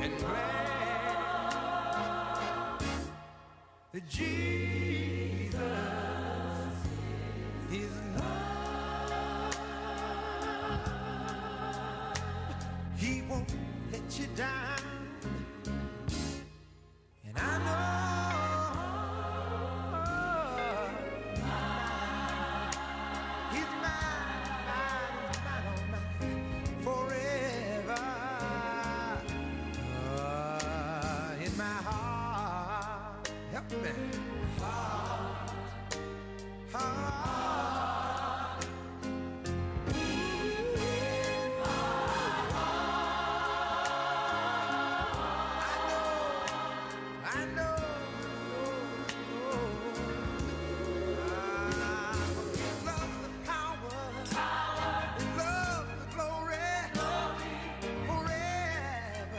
and glad that Jesus is love. He won't let you down. And I know he's mine forever. In my heart, help me. Heart. I know. Love the power, love the glory, forever.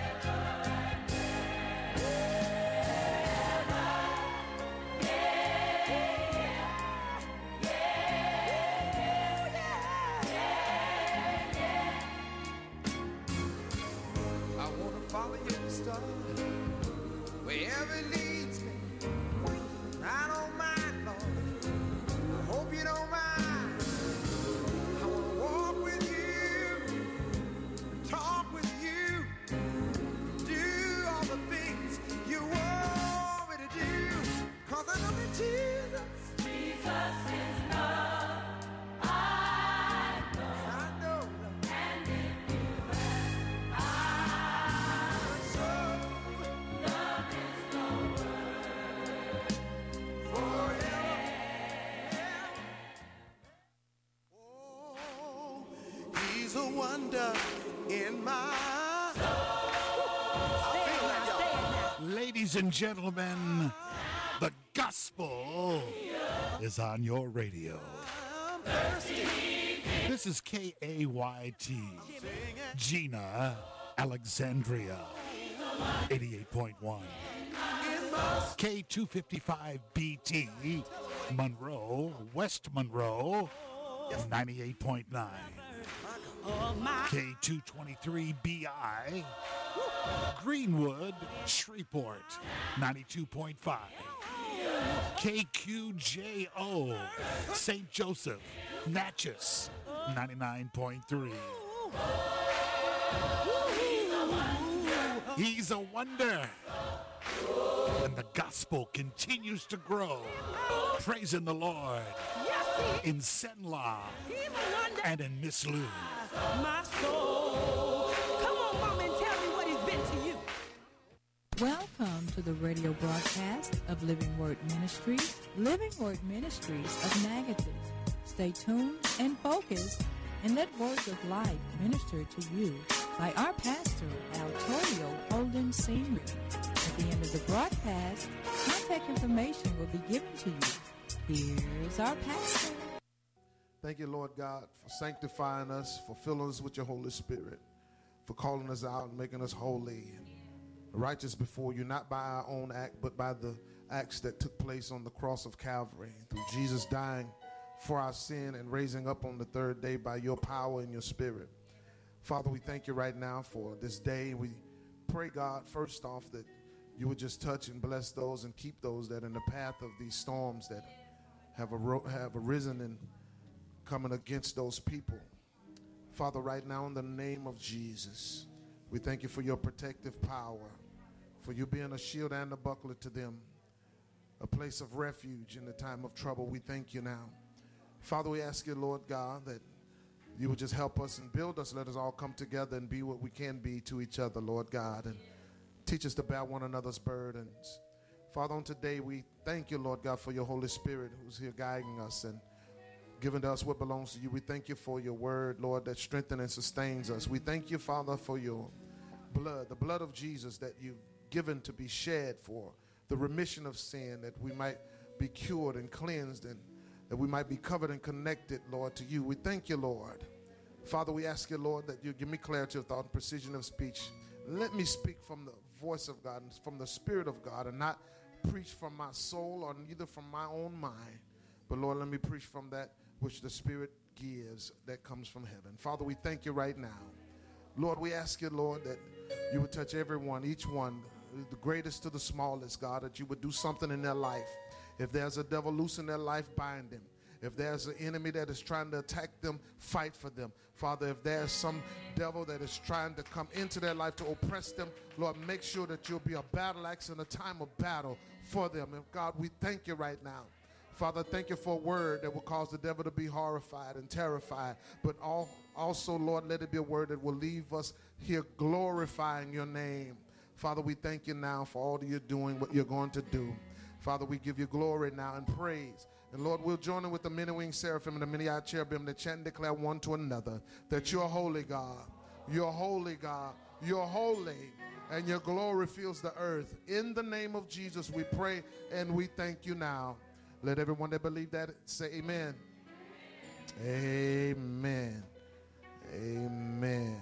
I wanna follow your star wherever it leads me. I don't mind, Lord. I hope you don't mind. I wanna walk with you, talk with you, do all the things you want me to do. 'Cause I know that Jesus is love. I know, Lord. And if you so love is the word forever. Oh, he's a wonder in my Ladies and gentlemen, the gospel is on your radio. This is KAYT, Gina, Alexandria, 88.1. K255BT, Monroe, West Monroe, 98.9. K223BI, Greenwood, Shreveport, 92.5. KQJO, St. Joseph, Natchez, 99.3. He's a wonder. And the gospel continues to grow. Praising the Lord in Senla and in Miss Lou. My soul. Come on, Mom, and tell me what he's been to you. Welcome to the radio broadcast of Living Word Ministries, Living Word Ministries of Natchez. Stay tuned and focused and let words of life minister to you by our pastor, Altorio Holden Sr. At the end of the broadcast, contact information will be given to you. Here's our pastor. Thank you, Lord God, for sanctifying us, for filling us with your Holy Spirit, for calling us out and making us holy and righteous before you, not by our own act, but by the acts that took place on the cross of Calvary, through Jesus dying for our sin and raising up on the third day by your power and your Spirit. Father, we thank you right now for this day. We pray, God, first off, that you would just touch and bless those and keep those that are in the path of these storms that have arisen and coming against those people. Father, right now in the name of Jesus, we thank you for your protective power, for you being a shield and a buckler to them, a place of refuge in the time of trouble. We thank you now. Father, we ask you, Lord God, that you would just help us and build us. Let us all come together and be what we can be to each other, Lord God, and teach us to bear one another's burdens. Father, on today, we thank you, Lord God, for your Holy Spirit who's here guiding us and giving to us what belongs to you. We thank you for your word, Lord, that strengthens and sustains us. We thank you, Father, for your blood, the blood of Jesus that you've given to be shed for the remission of sin, that we might be cured and cleansed and that we might be covered and connected, Lord, to you. We thank you, Lord. Father, we ask you, Lord, that you give me clarity of thought and precision of speech. Let me speak from the voice of God and from the Spirit of God and not preach from my soul or neither from my own mind. But, Lord, let me preach from that which the Spirit gives that comes from heaven. Father, we thank you right now. Lord, we ask you, Lord, that You would touch everyone, each one, the greatest to the smallest, God, that you would do something in their life. If there's a devil loose in their life, bind him. If there's an enemy that is trying to attack them, fight for them. Father, if there's some devil that is trying to come into their life to oppress them, Lord, make sure that you'll be a battle axe in a time of battle for them. And God, we thank you right now. Father, thank you for a word that will cause the devil to be horrified and terrified. But also, Lord, let it be a word that will leave us here glorifying your name. Father, we thank you now for all that you're doing, what you're going to do. Father, we give you glory now and praise. And Lord, we'll join in with the many-winged seraphim and the many-eyed cherubim that chant and declare one to another that you're holy, God. You're holy, God. You're holy. And your glory fills the earth. In the name of Jesus, we pray and we thank you now. Let everyone that believe that say amen. Amen. Amen.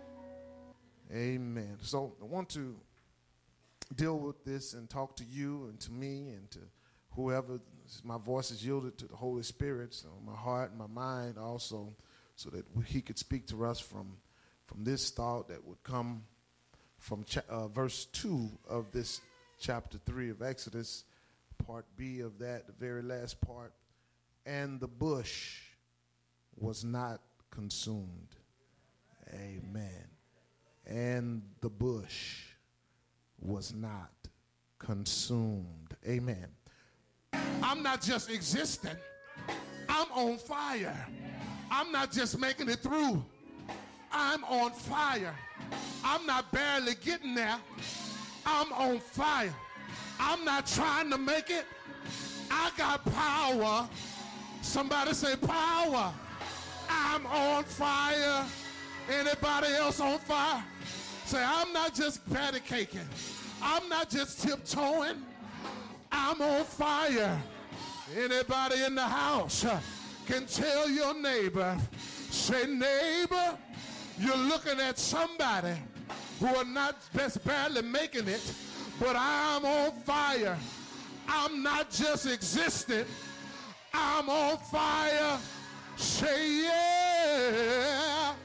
Amen. So I want to deal with this and talk to you and to me and to whoever. My voice is yielded to the Holy Spirit, so my heart and my mind also, so that he could speak to us from this thought that would come from verse 2 of this chapter 3 of Exodus, part B of that, the very last part. And the bush was not consumed. Amen. And the bush was not consumed. Amen. I'm not just existing. I'm on fire. I'm not just making it through. I'm on fire. I'm not barely getting there. I'm on fire. I'm not trying to make it. I got power. Somebody say power. I'm on fire. Anybody else on fire? Say, I'm not just patty caking. I'm not just tiptoeing. I'm on fire. Anybody in the house can tell your neighbor, say, neighbor, you're looking at somebody who are not just barely making it, but I'm on fire. I'm not just existing. I'm on fire. Say, yeah.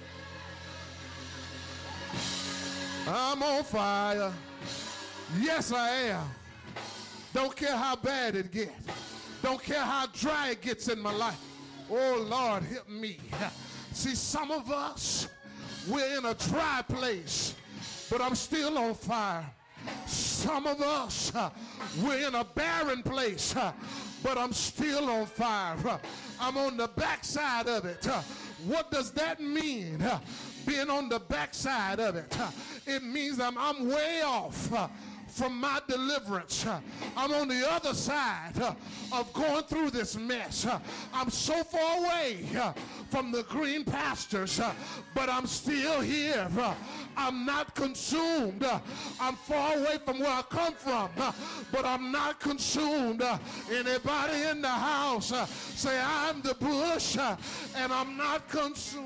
I'm on fire. Yes, I am. Don't care how bad it gets. Don't care how dry it gets in my life. Oh, Lord, help me. See, some of us, we're in a dry place, but I'm still on fire. Some of us, we're in a barren place, but I'm still on fire. I'm on the backside of it. What does that mean? Being on the backside of it. It means I'm way off from my deliverance. I'm on the other side of going through this mess. I'm so far away from the green pastures, but I'm still here. I'm not consumed. I'm far away from where I come from, but I'm not consumed. Anybody in the house say, I'm the bush and I'm not consumed.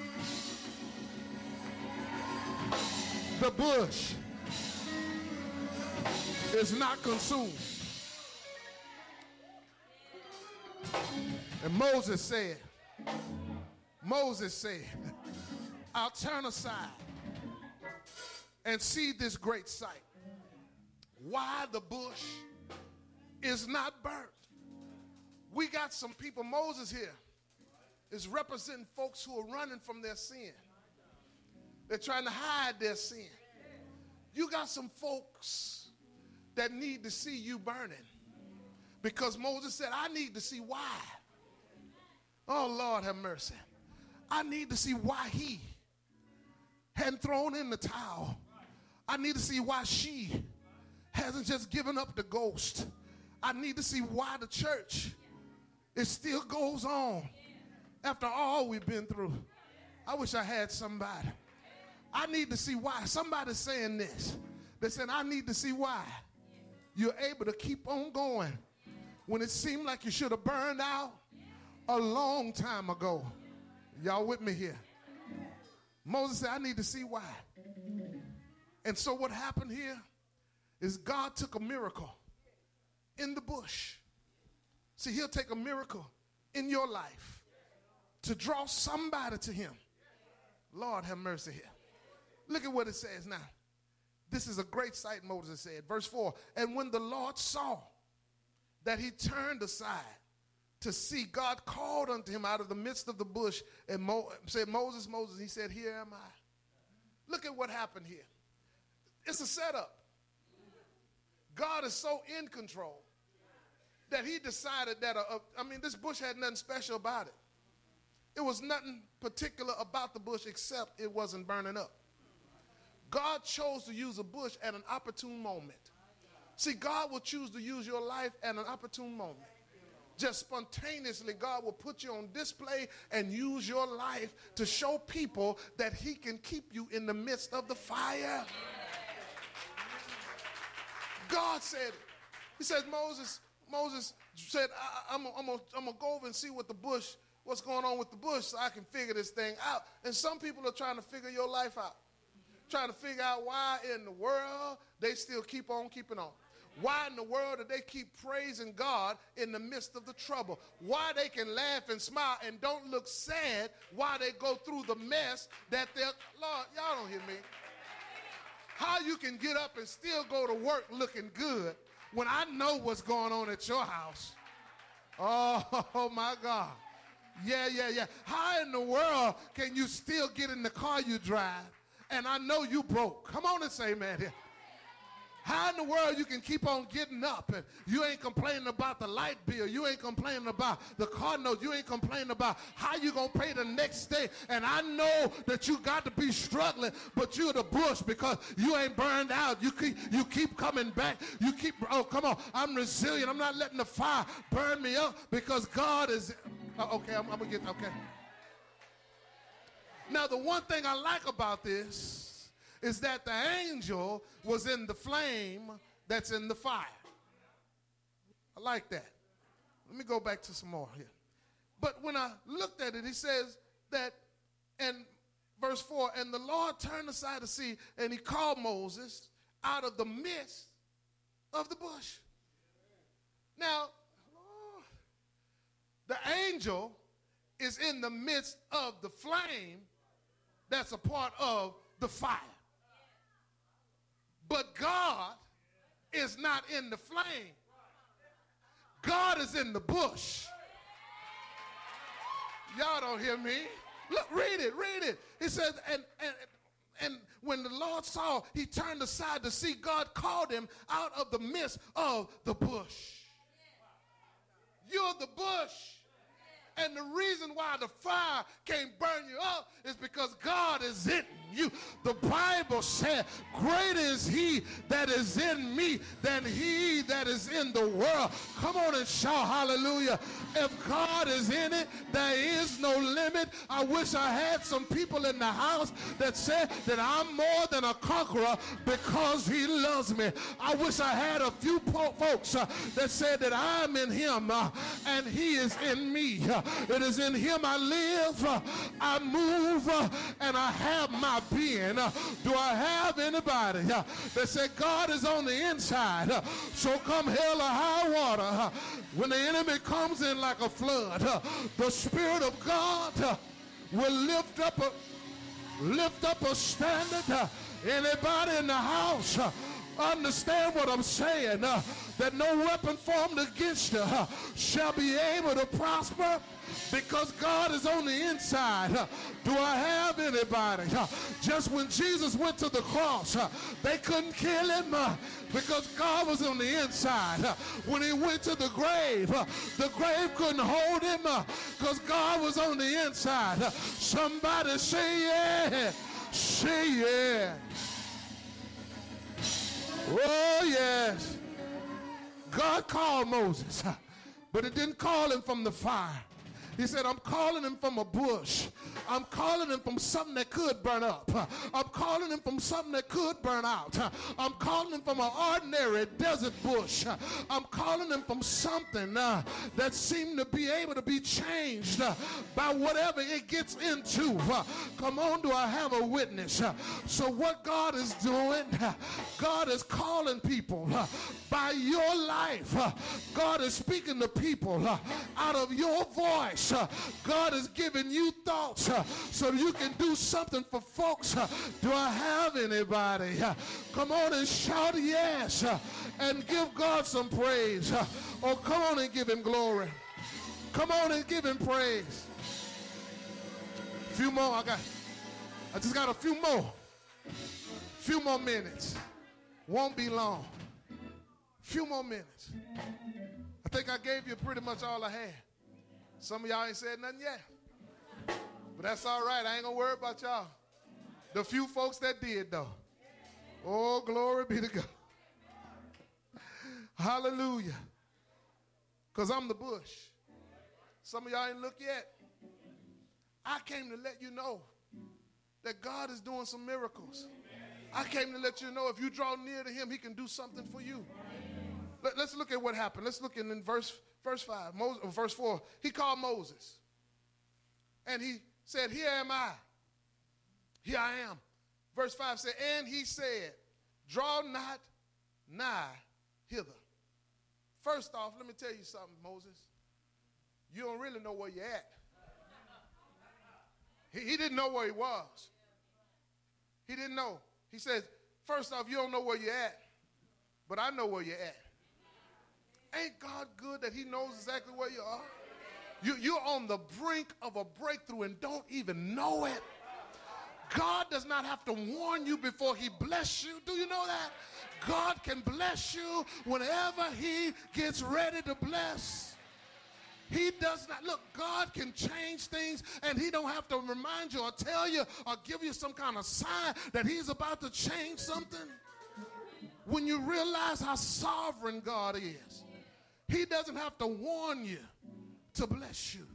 The bush is not consumed. And Moses said, I'll turn aside and see this great sight. Why the bush is not burnt. We got some people, Moses here is representing folks who are running from their sin. They're trying to hide their sin. You got some folks that need to see you burning. Because Moses said, I need to see why. Oh, Lord have mercy. I need to see why he hadn't thrown in the towel. I need to see why she hasn't just given up the ghost. I need to see why the church, it still goes on after all we've been through. I wish I had somebody. I need to see why. Somebody's saying this. They're saying, I need to see why you're able to keep on going when it seemed like you should have burned out a long time ago. Y'all with me here? Moses said, I need to see why. And so what happened here is God took a miracle in the bush. See, he'll take a miracle in your life to draw somebody to him. Lord have mercy here. Look at what it says now. This is a great sight, Moses said. Verse 4, and when the Lord saw that he turned aside to see, God called unto him out of the midst of the bush and said, Moses, Moses. He said, here am I. Look at what happened here. It's a setup. God is so in control that he decided that, this bush had nothing special about it. It was nothing particular about the bush except it wasn't burning up. God chose to use a bush at an opportune moment. See, God will choose to use your life at an opportune moment. Just spontaneously, God will put you on display and use your life to show people that he can keep you in the midst of the fire. God said it. He said, Moses said, I'm going to go over and see what's going on with the bush so I can figure this thing out. And some people are trying to figure your life out. Trying to figure out why in the world they still keep on keeping on. Why in the world do they keep praising God in the midst of the trouble? Why they can laugh and smile and don't look sad while they go through the mess that they're, Lord, y'all don't hear me. How you can get up and still go to work looking good when I know what's going on at your house. Oh my God. Yeah. How in the world can you still get in the car you drive and I know you broke? Come on and say amen here. How in the world you can keep on getting up and you ain't complaining about the light bill, you ain't complaining about the car note, you ain't complaining about how you gonna pay the next day, and I know that you got to be struggling, but you're the bush because you ain't burned out. You keep coming back. Oh, come on, I'm resilient. I'm not letting the fire burn me up because God is, okay, I'm gonna get, okay. Now the one thing I like about this is that the angel was in the flame that's in the fire. I like that. Let me go back to some more here. But when I looked at it, he says that, and verse 4, and the Lord turned aside to see, and he called Moses out of the midst of the bush. Now, the angel is in the midst of the flame that's a part of the fire. But God is not in the flame. God is in the bush. Y'all don't hear me? Look, read it. It says, and when the Lord saw, he turned aside to see, God called him out of the midst of the bush. You're the bush. And the reason why the fire can't burn you up is because God is in you. The Bible said, greater is he that is in me than he that is in the world. Come on and shout hallelujah. If God is in it, there is no limit. I wish I had some people in the house that said that I'm more than a conqueror because he loves me. I wish I had a few folks that said that I'm in him and he is in me. It is in him I live, I move, and I have my being. Do I have anybody that said God is on the inside? So come hell or high water, when the enemy comes in like a flood, the Spirit of God will lift up a standard. Anybody in the house understand what I'm saying? That no weapon formed against you shall be able to prosper because God is on the inside. Do I have anybody? Just when Jesus went to the cross, they couldn't kill him because God was on the inside. When he went to the grave couldn't hold him because God was on the inside. Somebody say yeah. Say yeah. Oh, yes. God called Moses, but it didn't call him from the fire. He said, I'm calling him from a bush. I'm calling him from something that could burn up. I'm calling him from something that could burn out. I'm calling him from an ordinary desert bush. I'm calling him from something that seemed to be able to be changed by whatever it gets into. Come on, do I have a witness? So what God is doing, God is calling people by your life. God is speaking to people out of your voice. thoughts. God has given you thoughts so you can do something for folks. Do I have anybody? Come on and shout yes and give God some praise. Oh, come on and give him glory. Come on and give him praise. A few more. I just got a few more. Few more minutes. Won't be long. Few more minutes. I think I gave you pretty much all I had. Some of y'all ain't said nothing yet. But that's all right. I ain't gonna worry about y'all. The few folks that did, though. Oh, glory be to God. Hallelujah. Because I'm the bush. Some of y'all ain't look yet. I came to let you know that God is doing some miracles. I came to let you know if you draw near to him, he can do something for you. Let's look at what happened. Let's look in verse 5, verse 4. He called Moses. And he said, here am I. Here I am. Verse 5 said, and he said, draw not nigh hither. First off, let me tell you something, Moses. You don't really know where you're at. He didn't know where he was. He didn't know. He says, first off, you don't know where you're at, but I know where you're at. Ain't God good that he knows exactly where you are? You're on the brink of a breakthrough and don't even know it. God does not have to warn you before he bless you. Do you know that? God can bless you whenever he gets ready to bless. He does not. Look, God can change things and he don't have to remind you or tell you or give you some kind of sign that he's about to change something. When you realize how sovereign God is, he doesn't have to warn you to bless you.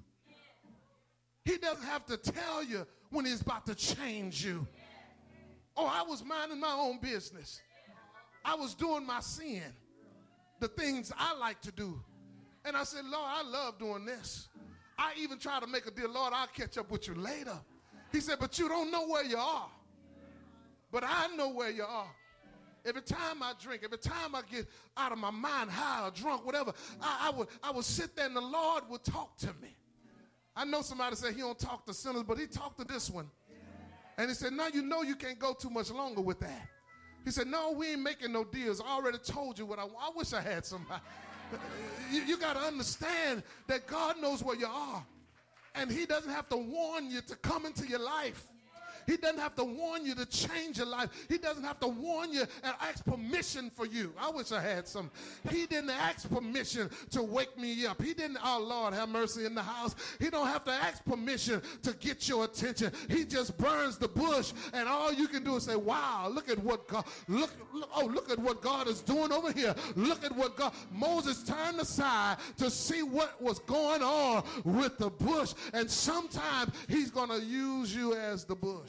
He doesn't have to tell you when he's about to change you. Oh, I was minding my own business. I was doing my sin, the things I like to do. And I said, Lord, I love doing this. I even try to make a deal, Lord, I'll catch up with you later. He said, but you don't know where you are. But I know where you are. Every time I drink, every time I get out of my mind, high or drunk, whatever, I would sit there and the Lord would talk to me. I know somebody said he don't talk to sinners, but he talked to this one. And he said, no, you know you can't go too much longer with that. He said, no, we ain't making no deals. I already told you what I want. I wish I had somebody. You got to understand that God knows where you are. And he doesn't have to warn you to come into your life. He doesn't have to warn you to change your life. He doesn't have to warn you and ask permission for you. I wish I had some. He didn't ask permission to wake me up. He didn't, oh Lord, have mercy in the house. He don't have to ask permission to get your attention. He just burns the bush and all you can do is say, wow, look at what God, look at what God is doing over here. Look at what God, Moses turned aside to see what was going on with the bush. And sometimes he's going to use you as the bush.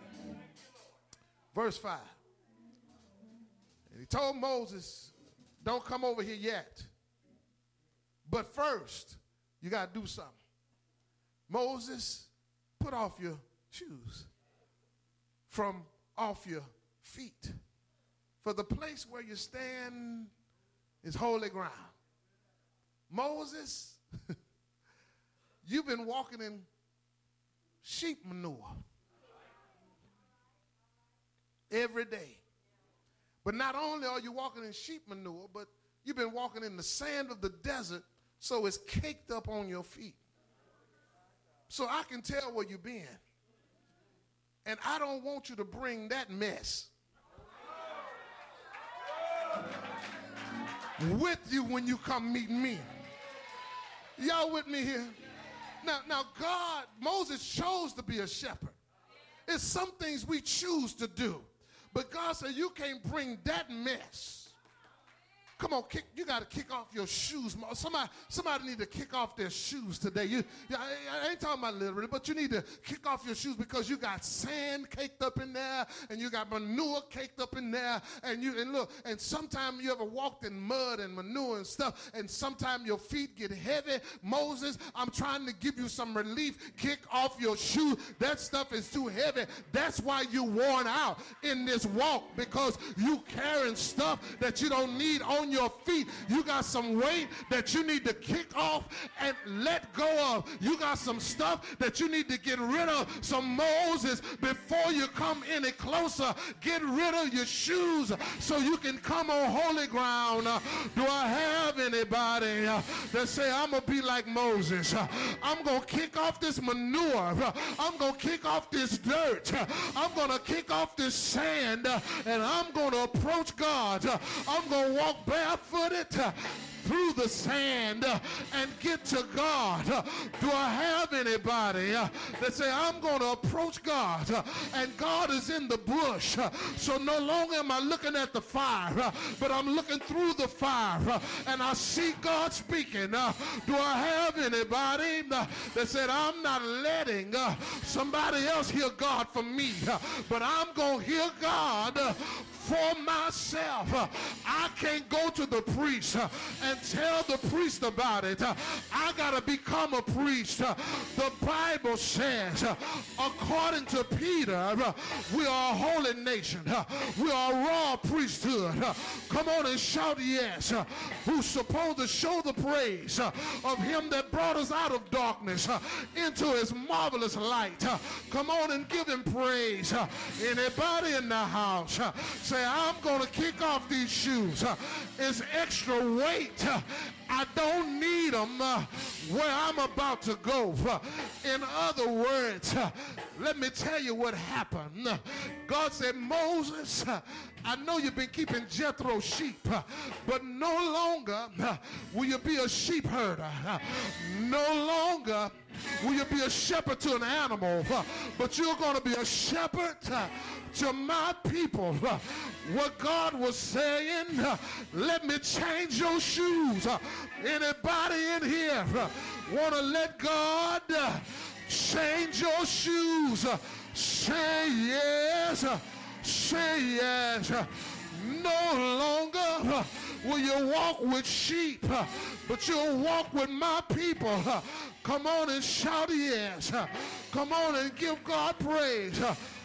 Verse 5. And he told Moses, don't come over here yet. But first, you got to do something. Moses, put off your shoes from off your feet. For the place where you stand is holy ground. Moses, you've been walking in sheep manure every day. But not only are you walking in sheep manure, but you've been walking in the sand of the desert, so it's caked up on your feet. So I can tell where you've been. And I don't want you to bring that mess with you when you come meet me. Y'all with me here? Now God, Moses chose to be a shepherd. It's some things we choose to do. But God said, you can't bring that mess. Come on, you got to kick off your shoes. Somebody need to kick off their shoes today. I ain't talking about literally, but you need to kick off your shoes because you got sand caked up in there and you got manure caked up in there. And look, and sometimes you ever walked in mud and manure and stuff, and sometimes your feet get heavy. Moses, I'm trying to give you some relief. Kick off your shoes. That stuff is too heavy. That's why you worn out in this walk, because you carrying stuff that you don't need on on your feet. You got some weight that you need to kick off and let go of. You got some stuff that you need to get rid of. So Moses, before you come any closer, get rid of your shoes so you can come on holy ground. Do I have anybody that say, I'm going to be like Moses? I'm going to kick off this manure. I'm going to kick off this dirt. I'm going to kick off this sand, and I'm going to approach God. I'm going to walk barefooted through the sand and get to God. Do I have anybody that say, I'm going to approach God, and God is in the bush, so no longer am I looking at the fire, but I'm looking through the fire, and I see God speaking. Do I have anybody that said, I'm not letting somebody else hear God for me, but I'm going to hear God for myself? I can't go to the priest and tell the priest about it. I got to become a priest. The Bible says, according to Peter, we are a holy nation. We are a royal priesthood. Come on and shout yes. Who's supposed to show the praise of him that brought us out of darkness into his marvelous light. Come on and give him praise. Anybody in the house say, I'm going to kick off these shoes. It's extra weight. I don't need them where I'm about to go. In other words, let me tell you what happened. God said, Moses, I know you've been keeping Jethro's sheep, but no longer will you be a sheep herder. No longer will you be a shepherd to an animal, but you're going to be a shepherd to my people. What God was saying, let me change your shoes. Anybody in here want to let God change your shoes? Say yes. Say yes. No longer will you walk with sheep, but you'll walk with my people. Come on and shout yes. Come on and give God praise.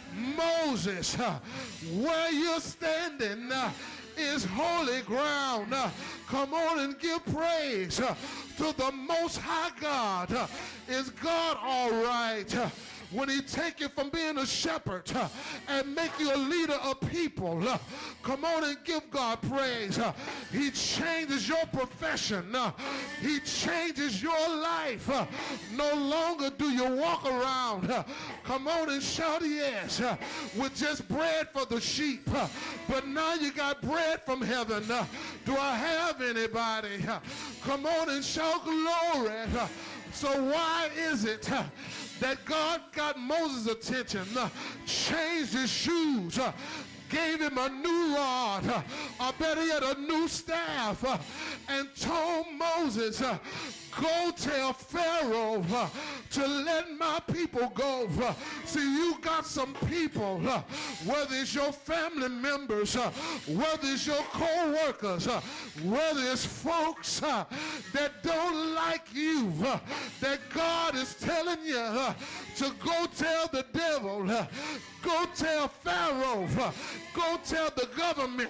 Moses, where you're standing is holy ground. Come on and give praise to the Most High God. Is God all right when he take you from being a shepherd and make you a leader of people? Come on and give God praise. He changes your profession. He changes your life. No longer do you walk around, come on and shout yes, with just bread for the sheep, but now you got bread from heaven. Do I have anybody? Come on and shout glory. So why is it that God got Moses' attention, changed his shoes, gave him a new rod, or better yet, a new staff, and told Moses, go tell Pharaoh to let my people go. See, you got some people, whether it's your family members, whether it's your co-workers, whether it's folks that don't like you, that God is telling you to go tell the devil, go tell Pharaoh, go tell the government,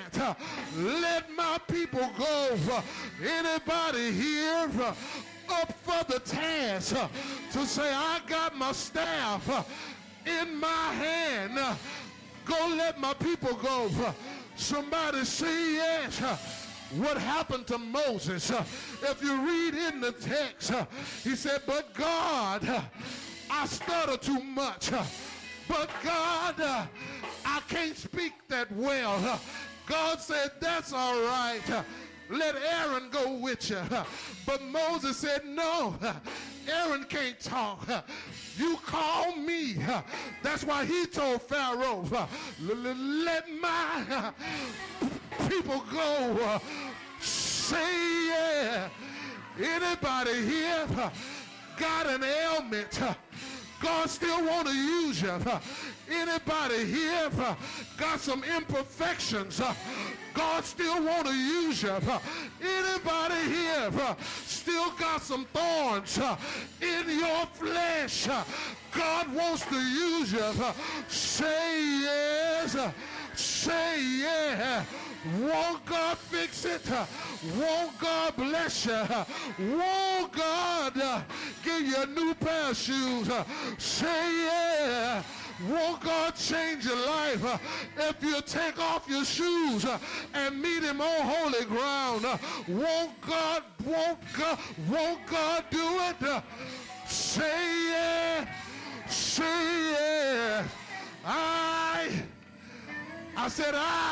let my people go. Anybody here up for the task to say, I got my staff in my hand, go let my people go? Somebody say yes. What happened to Moses? If you read in the text, he said, but God, I stutter too much. But God, I can't speak that well. God said, that's all right. Let Aaron go with you. But Moses said, no, Aaron can't talk. You call me. That's why he told Pharaoh, let my people go. Say yeah. Anybody here got an ailment? God still want to use you. Anybody here got some imperfections? God still want to use you. Anybody here still got some thorns in your flesh? God wants to use you. Say yes. Say yeah. Won't God fix it? Won't God bless you? Won't God give you a new pair of shoes? Say yeah. Won't God change your life if you take off your shoes and meet him on holy ground? Won't God do it? Say yeah. Say yeah. I said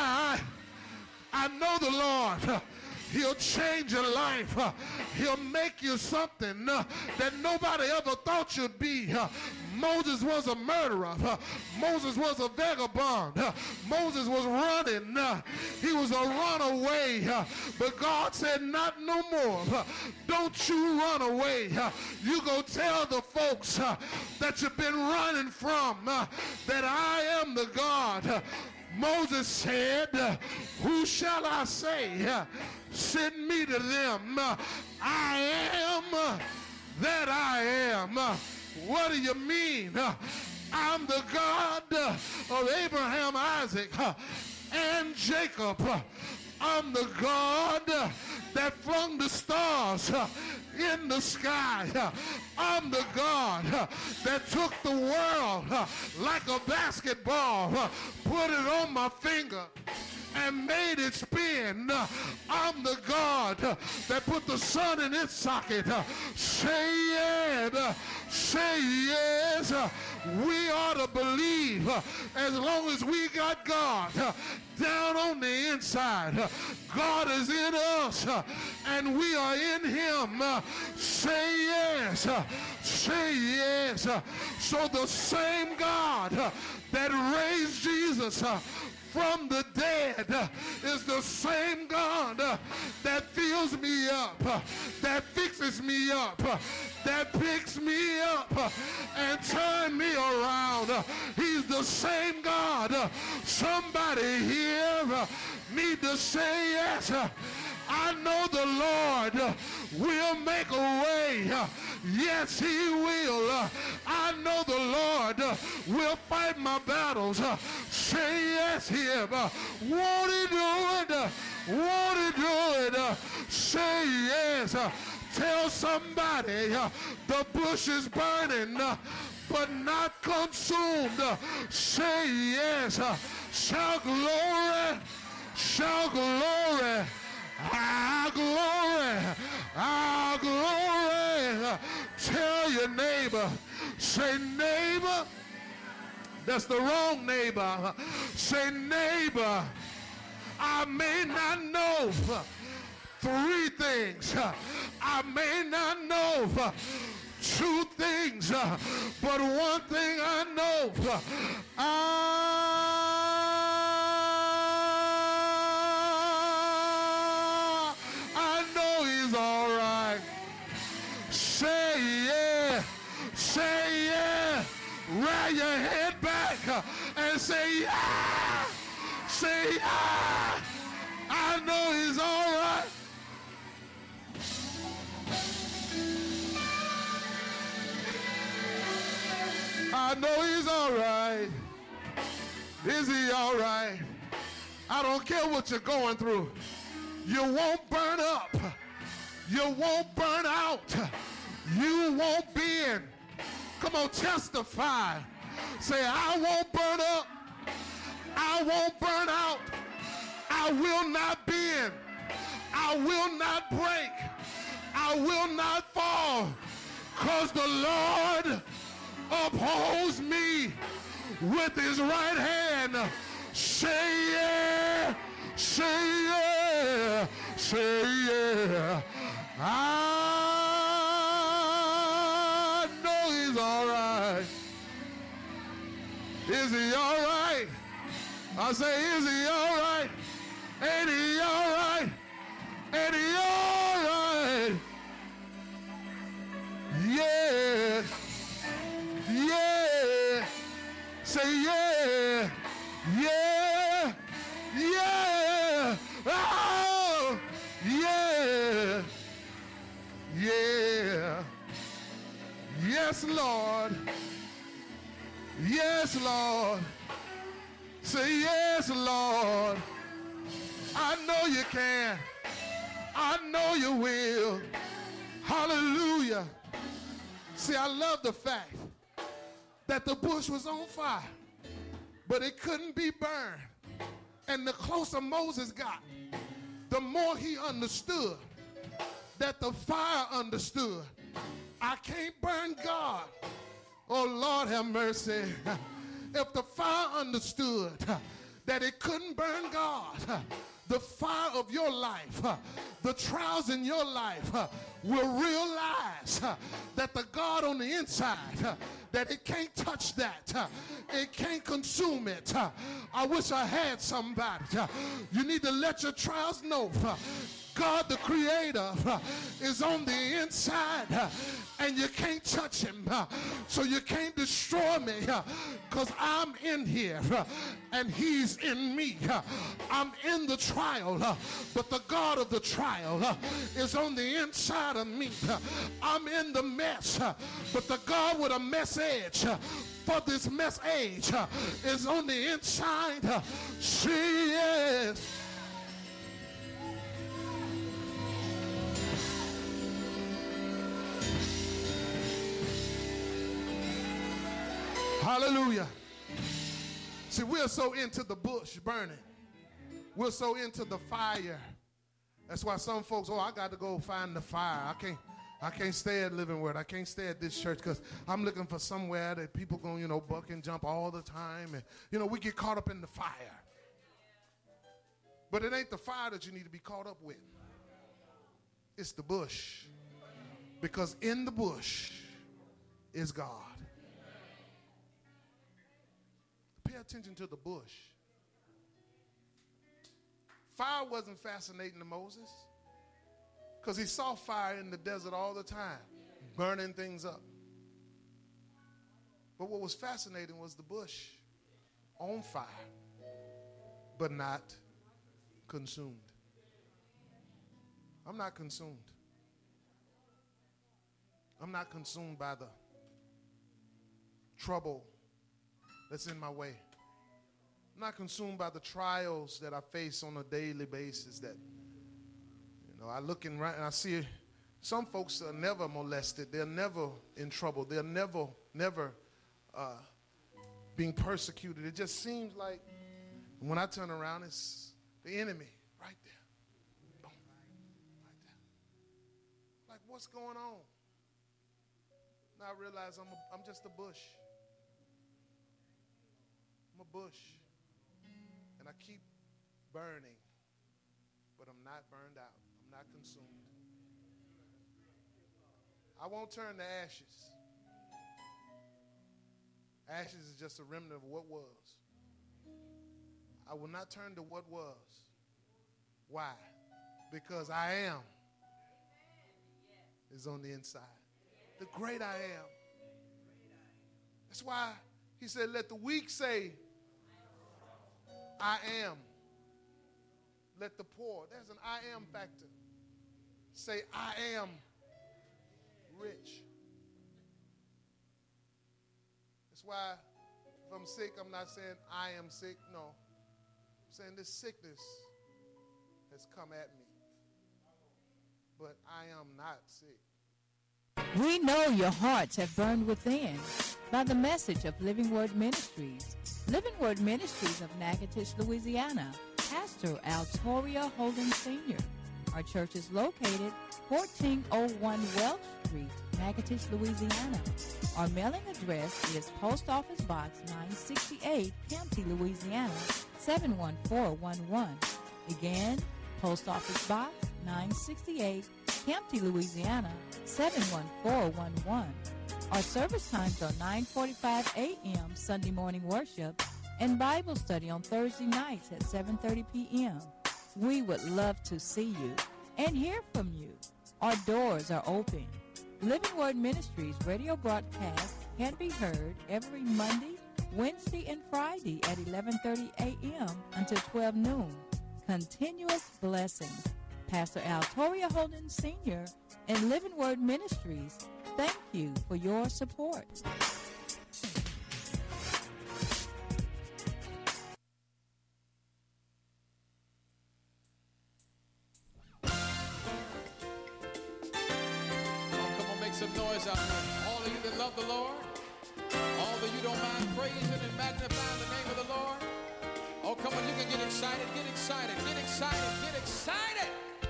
I know the Lord. He'll change your life. He'll make you something that nobody ever thought you'd be. Moses was a murderer. Moses was a vagabond. Moses was running. He was a runaway. But God said, not no more. Don't you run away. You go tell the folks that you've been running from that I am the God. Moses said, who shall I say? Send me to them. I am that I am. What do you mean? I'm the God of Abraham, Isaac, and Jacob. I'm the God that flung the stars in the sky. I'm the God that took the world like a basketball, put it on my finger, and made it spin. I'm the God that put the sun in its socket. Say yes. Say yes. We ought to believe as long as we got God down on the inside. God is in us and we are in him. Say yes. Say yes. So the same God that raised Jesus from the dead is the same God that fills me up, that fixes me up, that picks me up and turn me around. He's the same God. Somebody here need to say yes. I know the Lord will make a way. Yes, he will. I know the Lord will fight my battles. Say yes here. Won't he do it? Won't he do it? Say yes. Tell somebody the bush is burning but not consumed. Say yes. Shout glory. Shout glory. Ah, glory. Ah, glory. Tell your neighbor. Say neighbor. That's the wrong neighbor. Say neighbor. I may not know three things. I may not know two things, but one thing I know. I know he's all right. Say yeah. Say yeah. Roll your head back and say yeah. Say yeah. I know he's all right. I know he's all right. Is he all right? I don't care what you're going through. You won't burn up. You won't burn out. You won't bend. Come on, testify. Say, I won't burn up. I won't burn out. I will not bend. I will not break. I will not fall. Because the Lord upholds me with his right hand. Say yeah. Say yeah. Say yeah. I know he's all right. Is he all right? I say, is he all right? Ain't he all right? Ain't he all right? Yeah. Yeah. Say yeah. Yeah. Yeah. Oh. Yeah. Yeah. Yes, Lord. Yes, Lord. Say yes, Lord. I I know you can. I know you will. Hallelujah. See, I love the fact that the bush was on fire, but it couldn't be burned. And the closer Moses got, the more he understood that the fire understood. I can't burn God. Oh, Lord have mercy. If the fire understood that it couldn't burn God, the fire of your life, the trials in your life will realize that the God on the inside, that it can't touch that. It can't consume it. I wish I had somebody. You need to let your trials know God the Creator is on the inside and you can't touch him, so you can't destroy me because I'm in here and he's in me. I'm in the trial, but the God of the trial is on the inside of me. I'm in the mess, but the God with a message for this mess age is on the inside. She is. Hallelujah. See, we're so into the bush burning. We're so into the fire. That's why some folks, oh, I got to go find the fire. I can't stay at Living Word. I can't stay at this church because I'm looking for somewhere that people going, buck and jump all the time. And, we get caught up in the fire. But it ain't the fire that you need to be caught up with. It's the bush. Because in the bush is God. Pay attention to the bush. Fire wasn't fascinating to Moses because he saw fire in the desert all the time, burning things up. But what was fascinating was the bush on fire, but not consumed. I'm not consumed. I'm not consumed by the trouble that's in my way. I'm not consumed by the trials that I face on a daily basis that, I look and I see some folks are never molested. They're never in trouble. They're never being persecuted. It just seems like when I turn around, it's the enemy right there. Boom. Right there. Like, what's going on? Now I realize I'm just a bush. I'm a bush, and I keep burning, but I'm not burned out. I'm not consumed. I won't turn to ashes. Ashes is just a remnant of what was. I will not turn to what was. Why? Because I am is on the inside. The great I am. That's why he said, let the weak say, I am. Let the poor, there's an I am factor. Say, I am rich. That's why if I'm sick, I'm not saying I am sick. No. I'm saying this sickness has come at me. But I am not sick. We know your hearts have burned within by the message of Living Word Ministries. Living Word Ministries of Natchitoches, Louisiana. Pastor Altoria Holden Sr. Our church is located 1401 Welch Street, Natchitoches, Louisiana. Our mailing address is Post Office Box 968, Campty, Louisiana, 71411. Again, Post Office Box 968, Campty, Louisiana, 71411. Our service times are 9:45 a.m. Sunday morning worship and Bible study on Thursday nights at 7:30 p.m. We would love to see you and hear from you. Our doors are open. Living Word Ministries radio broadcast can be heard every Monday, Wednesday, and Friday at 11:30 a.m. until 12 noon. Continuous blessings. Pastor Altoria Holden Sr. and Living Word Ministries, thank you for your support. Make some noise out there. All of you that love the Lord, all of you don't mind praising and magnifying the name of the Lord. Oh, come on, you can get excited, get excited, get excited, get excited.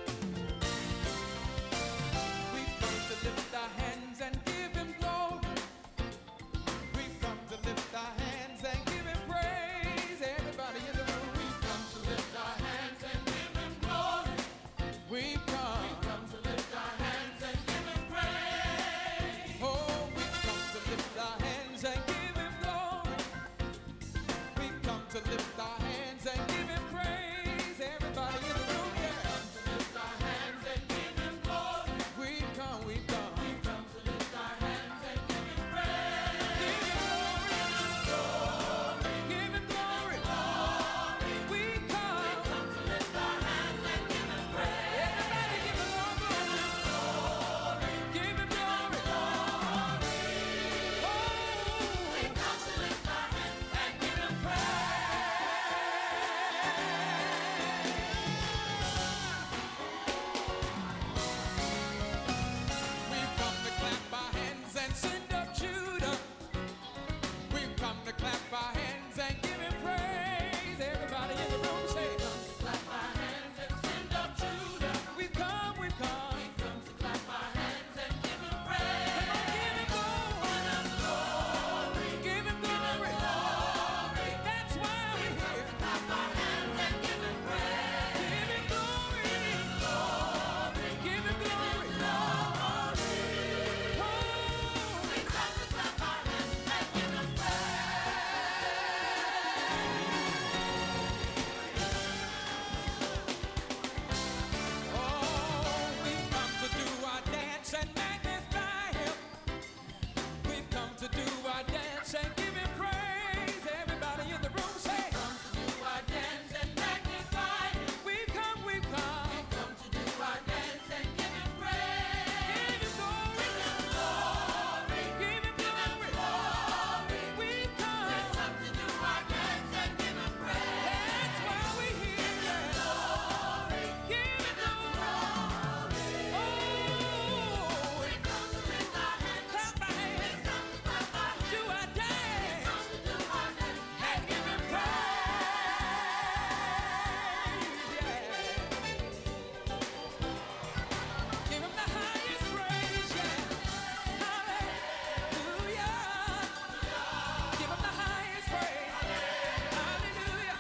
We've come to lift our hands and give him glory. We've come to lift our hands and give him praise. Everybody in the room, we've come to lift our hands and give him glory. We've come to lift our hands and give him praise. Oh, we've come to lift our hands and give him glory. We've come to lift our hands and give him praise. Everybody in the room, yeah. We've come to lift our hands and give him glory. We've come to lift our hands and give him praise. Give him glory, give him glory, glory. We've come to lift our hands and give him praise. Everybody give him glory, give him glory, glory. Oh, we've come to lift our hands and give him We've come to clap our hands and send up Judah. We've come to clap our hands and give him praise. Everybody in the room say, come to clap our hands and send up Judah. We've come to clap our hands and give him praise. Come on, give him glory, glory. That's why we're here. Clap our hands and give him praise. Give him glory, glory. Give him glory, glory. Oh, we've come to clap our hands and give him Oh, we've come to do our dance and magnify him. We've come to do our dance and give him praise. Everybody in the room say, come to do our dance and magnify him. We've come to do our dance and give him praise. Give him glory, give him glory, glory. We've come to do our dance and give him praise. That's why we're here. Give him glory. Oh, we've come to lift our hands, clap our hands, do our dance, and give him praise. Yeah. Give him the highest praise. Yeah. Hallelujah. Give him the highest praise. Hallelujah.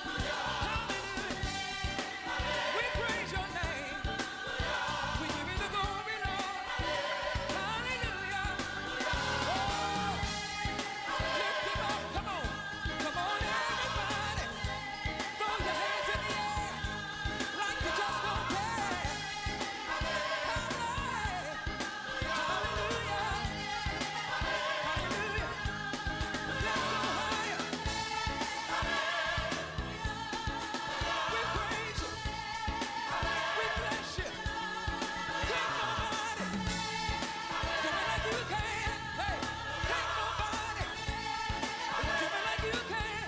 Hallelujah. We praise your name. We give you the glory, Lord. Hallelujah. Oh, lift him up. Come on. Come on, everybody. Throw your hands in the air like you just don't care. Hallelujah. Hallelujah. Hallelujah. Let's go higher. We praise you. We bless you. Can't nobody do me like you can. Hey, can't nobody do me like you can.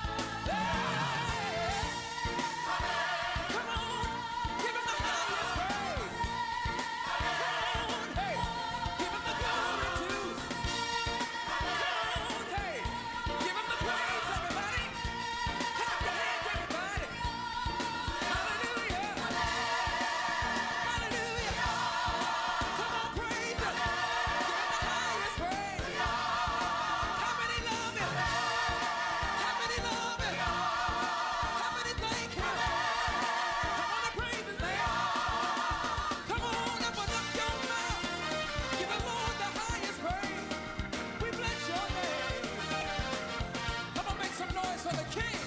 Hey, come on, give him the highest praise. Come on, hey, give him the glory too. Come on, hey, give him the praise, everybody. Clap your hands, everybody. Hallelujah. Hallelujah. Come on, praise him. Give him the highest praise. How many love him? How many love him? How many thank him? Come on and praise his name. Come on, open up your mouth. Give the Lord the highest praise. We bless your name. Come on, make some noise for the King.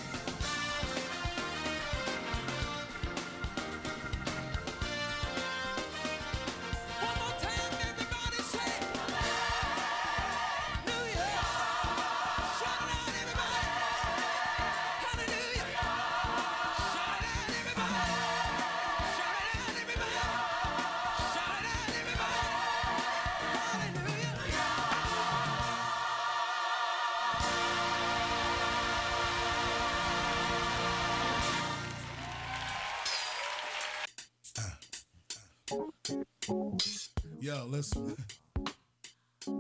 One more time, everybody say, Hallelujah. Shout it out, everybody. Hallelujah. Shout it out, everybody. Shout it out, everybody. Shout it out, everybody. Hallelujah. Yo, listen.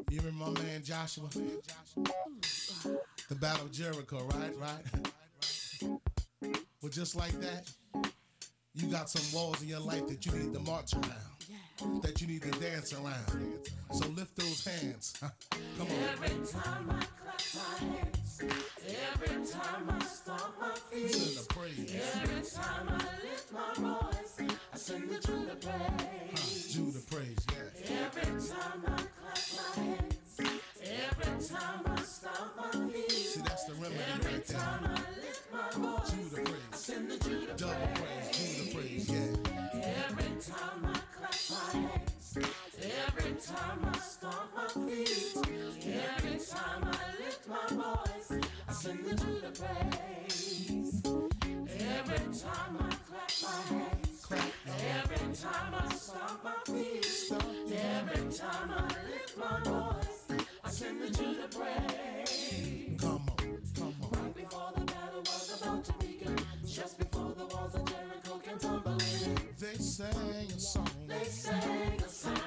You remember my man Joshua? The Battle of Jericho, right? Well, just like that, you got some walls in your life that you need to march around, that you need to dance around. So lift those hands. Come on. Every time I clap my hands, every time I stomp my feet, Sing the praise. every time I lift my voice, I sing the Judah praise. Judah praise, yeah. Every time I clap my hands, every time I stomp my feet, See, that's the remedy every right time there. I lift my voice, Judah I praise. sing the Judah Double praise. praise, Judah praise, yeah. Every time I clap my hands, every time I stomp my feet, every time I lift my voice, I sing the Judah praise. Every time I clap my hands, every time I stomp my feet, every time I lift my voice, I sing the Judah praise. Come on. Right before the battle was about to begin, just before the walls of Jericho came tumbling in, They sang a song. they sang a song.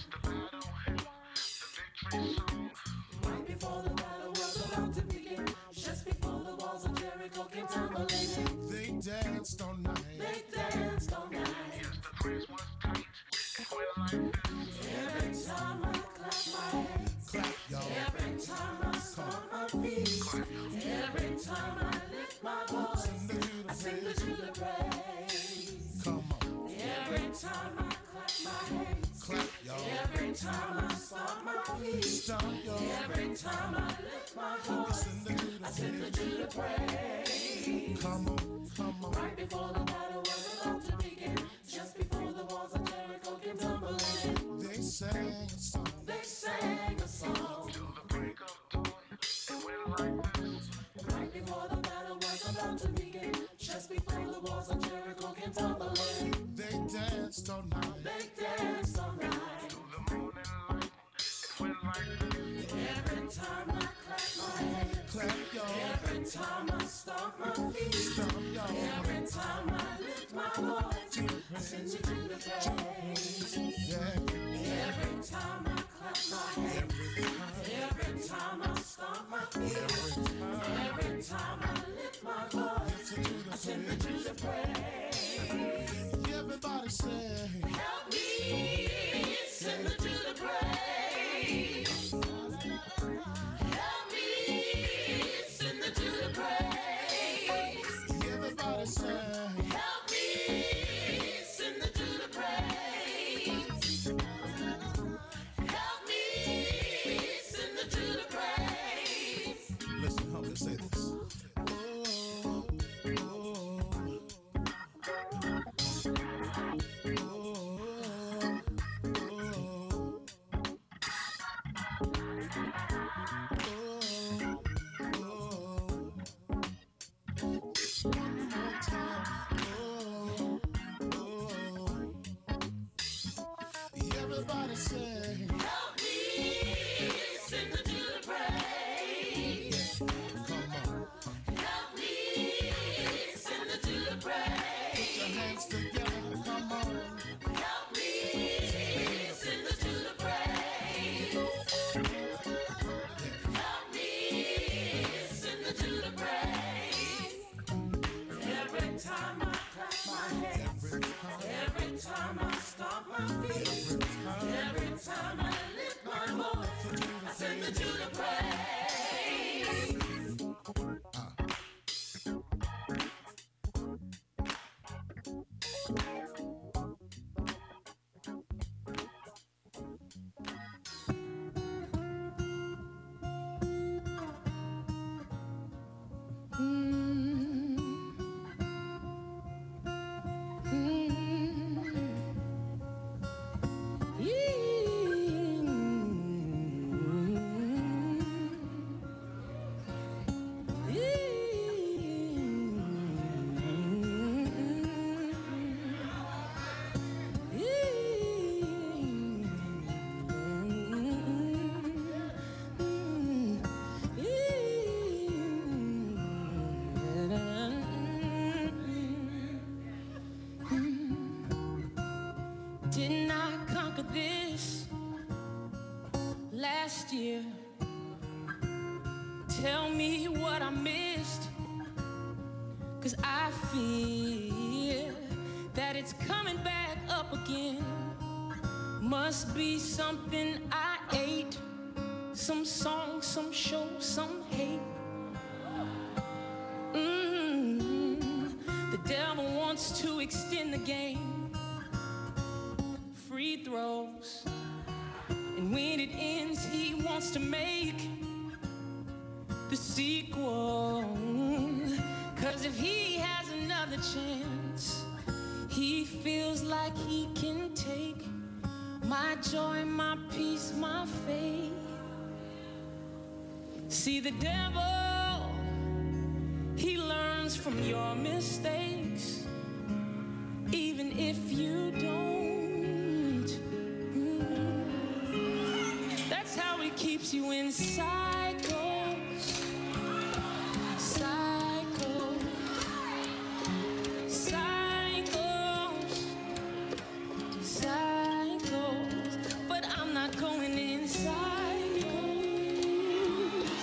Right before the battle was about to begin, just before the walls of Jericho came tumbling in, They danced all night. they danced all night. Every time I clap my hands, Clap, y'all. every time I stomp my feet, every time I lift my voice, I sing the Judah praise. Come on. Every time I clap my hands, Clap, y'all. every time I stomp my feet, Stomp, y'all. every time I lift my voice, I sing the Judah praise. Come on. Right before the battle was about to begin, just before the walls of Jericho came tumbling in, They sang a song. they sang a song. Right before the battle was about to begin, just before the walls of Jericho came tumbling in, They danced all night. they danced all night. Every time I clap my hands, Clap, y'all. every time I stomp my feet, Stomp, y'all. every time I lift my voice, I sing the Judah praise. Yeah. Every time I clap my hands, every time I stomp my feet, every time I lift my voice, I sing the Judah praise. Everybody say, Help me sing the Judah praise. Help me sing the Judah praise. everybody say, Help me sing the Judah praise. Help me sing the Judah praise. listen, help me say this. Oh, oh, one more time. Everybody say, Help me sing the Judah praise. come on. Help me sing the Judah praise. Put your hands together, come on. Help me sing the Judah praise. Help me sing the Judah praise. Every time I clap my hands, every time I stomp my feet, every time I lift my voice, I sing the Judah praise. last year. Tell me what I missed, 'cause I fear that it's coming back up again. Must be something I ate, some song, some show, some hate. The devil wants to extend the game, free throws, and when it ends he wants to make the sequel. 'Cause if he has another chance, he feels like he can take my joy, my peace, my faith. See, the devil, he learns from your mistakes, even if you don't. That's how he keeps you in cycles, cycles, cycles, cycles. But I'm not going in cycles,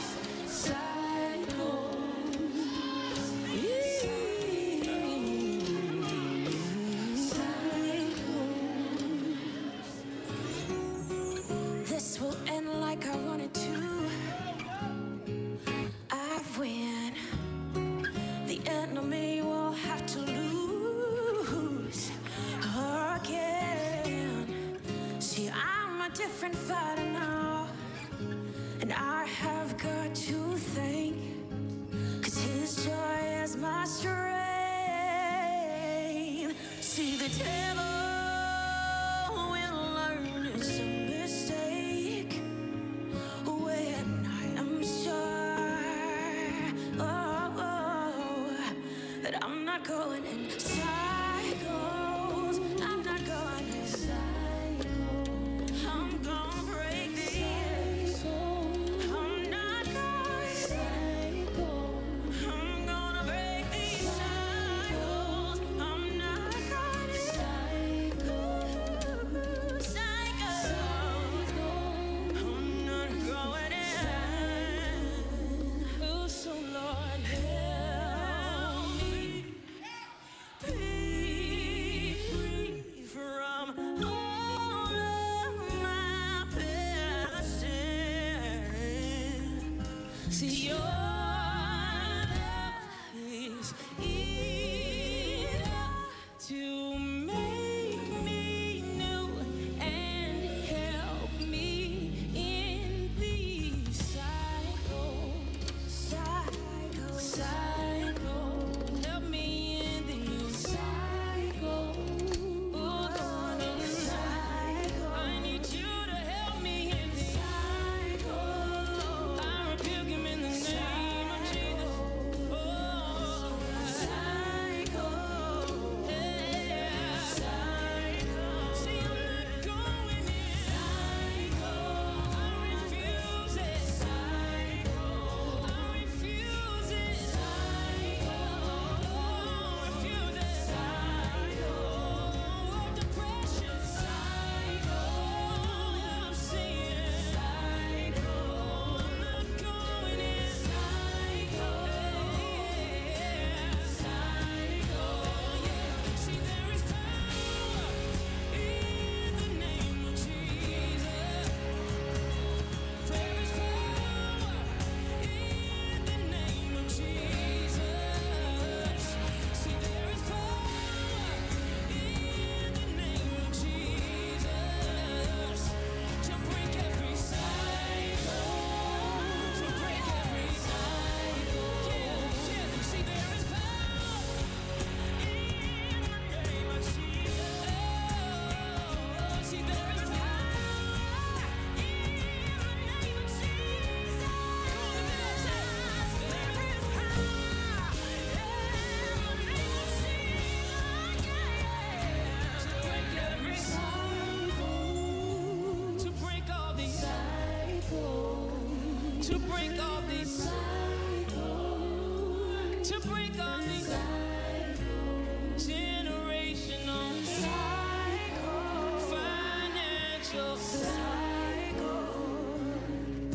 cycles. This will end like I wanted to. I win. The enemy will have to lose again. See, I'm a different fighter now, and I have got to thank, 'cause his joy is my strength. See, the devil will learn it's a mistake when I am sure, that I'm not going in cycles. I'm not going in cycles. I'm gonna break these. I'm not going cycles. I'm gonna break these cycles. I'm not going cycles. Cycles. I'm not going in. Oh, so Lord, help me be free from all of my passion. See, your love is enough to make me new and help me in these cycles, cycles, cycles. Help me in these cycles. Oh, Lord, I need you to help me in these cycles. I rebuke him in the name of Jesus. Oh, cycles, yeah, cycles. See, I'm not going in cycles. I refuse it. Cycles. I refuse it. Cycles. Oh, refuse it. Cycles. Oh, depression. Cycles. Oh, I'm seeing cycles. I'm not going in cycles. Yeah, cycles. Yeah. See, there is power in the name of Jesus. There is power in the name of Jesus. See, there is power in the name of Jesus to break every cycle, to break every cycle. Yeah, yeah. See, there is power in the name of Jesus. Oh, see, there is power in the name of Jesus. There is power in the name of Jesus. Yeah, to break every cycle, to break all these cycles, to break all these cycles, to break all these generational cycles, financial cycles.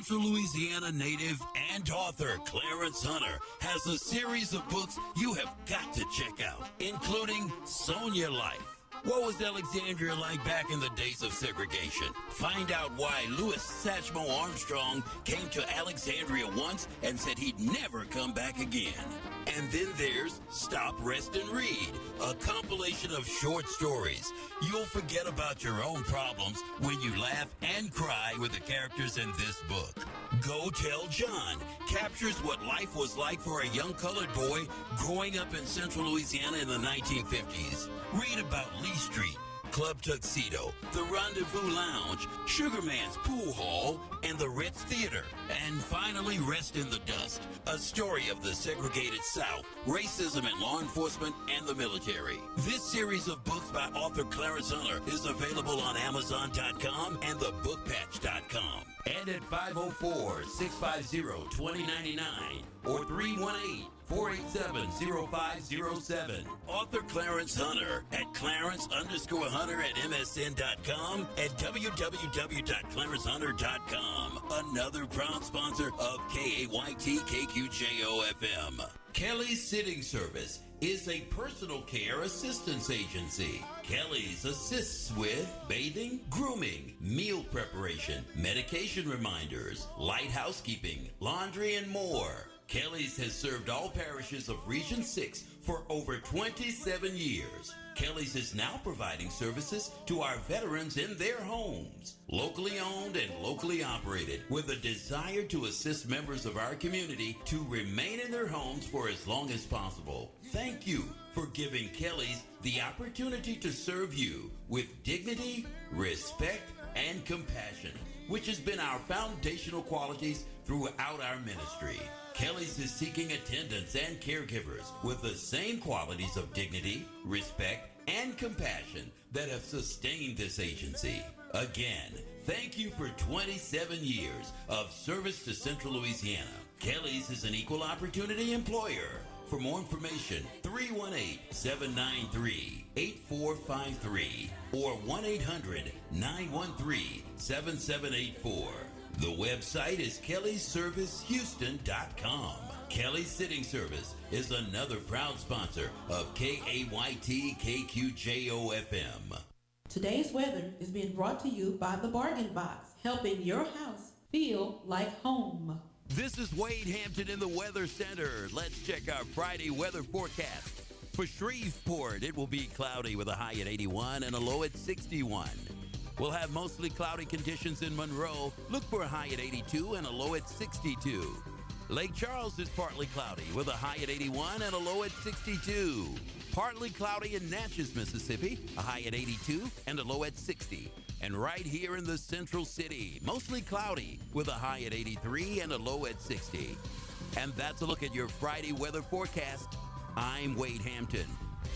Central Louisiana native and author Clarence Hunter has a series of books you have got to check out, including Sonia Life. What was Alexandria like back in the days of segregation? Find out why Louis Satchmo Armstrong came to Alexandria once and said he'd never come back again. And then there's Stop, Rest, and Read, a compilation of short stories. You'll forget about your own problems when you laugh and cry with the characters in this book. Go Tell John captures what life was like for a young colored boy growing up in Central Louisiana in the 1950s. Read about Lee Street, Club Tuxedo, the Rendezvous Lounge, Sugarman's Pool Hall, and the Ritz Theater. And finally, Rest in the Dust, a story of the segregated South, racism in law enforcement, and the military. This series of books by author Clarence Hunter is available on Amazon.com and thebookpatch.com. And at 504-650-2099 or 318-487-0507. Author Clarence Hunter at Clarence_Hunter at MSN.com and www.clarencehunter.com. Another proud sponsor of KAYT KQJO FM. Kelly's Sitting Service is a personal care assistance agency. Kelly's assists with bathing, grooming, meal preparation, medication reminders, light housekeeping, laundry, and more. Kelly's has served all parishes of Region 6 for over 27 years. Kelly's is now providing services to our veterans in their homes. Locally owned and locally operated, with a desire to assist members of our community to remain in their homes for as long as possible. Thank you for giving Kelly's the opportunity to serve you with dignity, respect, and compassion, which has been our foundational qualities throughout our ministry. Kelly's is seeking attendants and caregivers with the same qualities of dignity, respect, and compassion that have sustained this agency. Again, thank you for 27 years of service to Central Louisiana. Kelly's is an equal opportunity employer. For more information, 318-793-8453 or 1-800-913-7784. The website is kellysservicehouston.com. Kelly's Sitting Service is another proud sponsor of KAYT KQJO FM. Today's weather is being brought to you by the Bargain Box, helping your house feel like home. This is Wade Hampton in the Weather Center. Let's check our Friday weather forecast. For Shreveport, it will be cloudy with a high at 81 and a low at 61. We'll have mostly cloudy conditions in Monroe. Look for a high at 82 and a low at 62. Lake Charles is partly cloudy with a high at 81 and a low at 62. Partly cloudy in Natchez, Mississippi, a high at 82 and a low at 60. And right here in the Central City, mostly cloudy with a high at 83 and a low at 60. And that's a look at your Friday weather forecast. I'm Wade Hampton.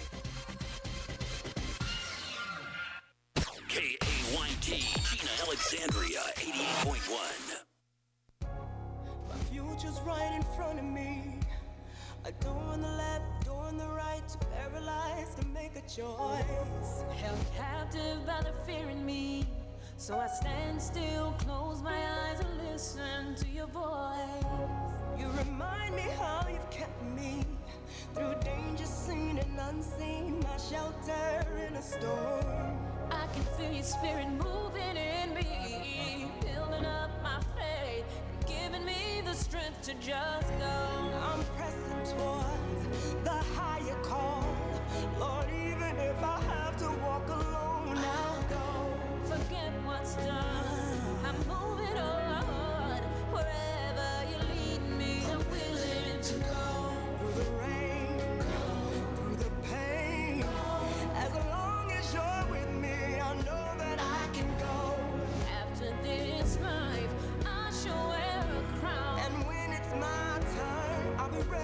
KAYT, Gina Alexandria, 88.1. My future's right in front of me. A door on the left, door on the right, too paralyzed to make a choice. Held captive by the fear in me, so I stand still, close my eyes and listen to your voice. You remind me how you've kept me through danger seen and unseen, my shelter in a storm. I can feel your spirit moving in me, building up my faith, giving me the strength to just go. I'm pressing towards the higher call. Lord, even if I have to walk alone, I'll go. Forget what's done, I'm moving on. Wherever you lead me, I'm willing to go. Through the rain, through the pain, as long as you're with me, I know that I can go. After this life, I shall wear a crown. And when it's my turn, I'll be ready.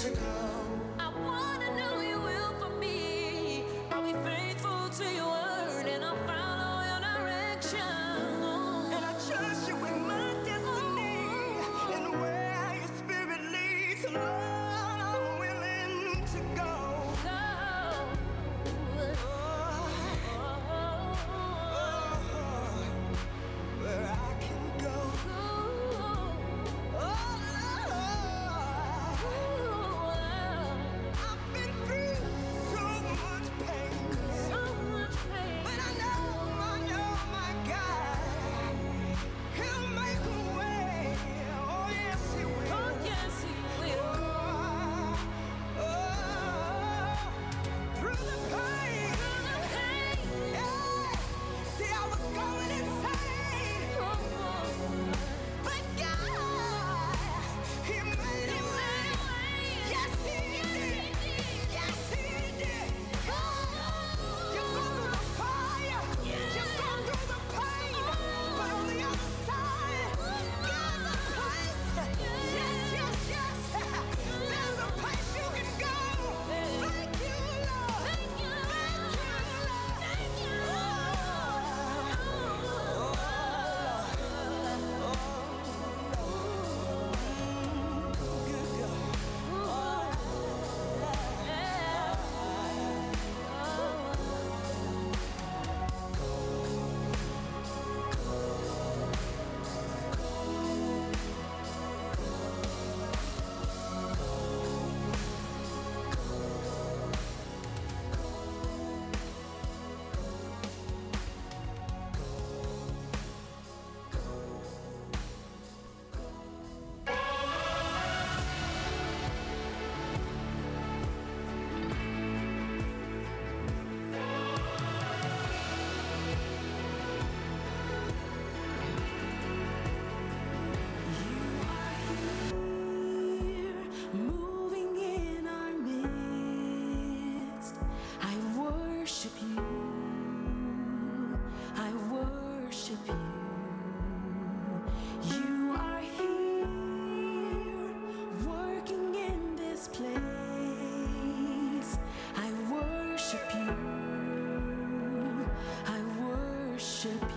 to go. I wanna know your will for me. I'll be faithful to your word and I'll follow your direction. And I trust you with my destiny. And where your spirit leads, Lord, I'm willing to go. Where I can go. I've been through so much pain. But I know my God, He'll make a way. Oh yes, He will. Oh, yes, He will. Through the pain. Yeah. See, I was going insane. But God, He made a way. Yes, He did. Yes, He did. Oh, you go through the fire. You go through the pain. But on the other side, there's a place. Yes, yes, yes. There's a place you can go. Thank you, Lord. Thank you, Lord. Thank you, Moving in our midst, I worship you. I worship you. You are here, working in this place. I worship you. I worship you.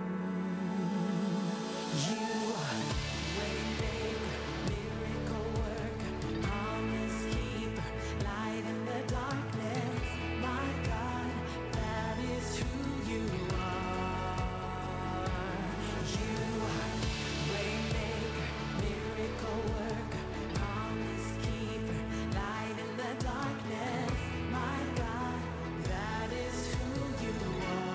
You are waymaker, miracle worker, promise keeper, light in the darkness. My God, that is who you are. You are waymaker, miracle worker, promise keeper, light in the darkness. My God, that is who you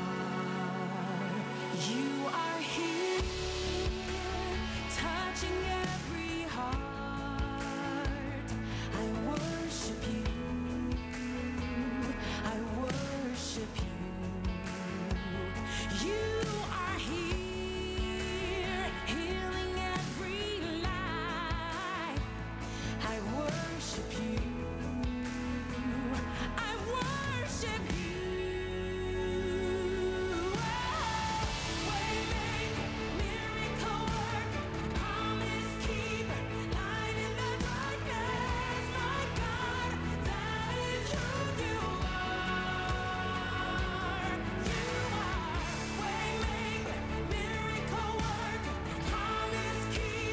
are. You are here, touching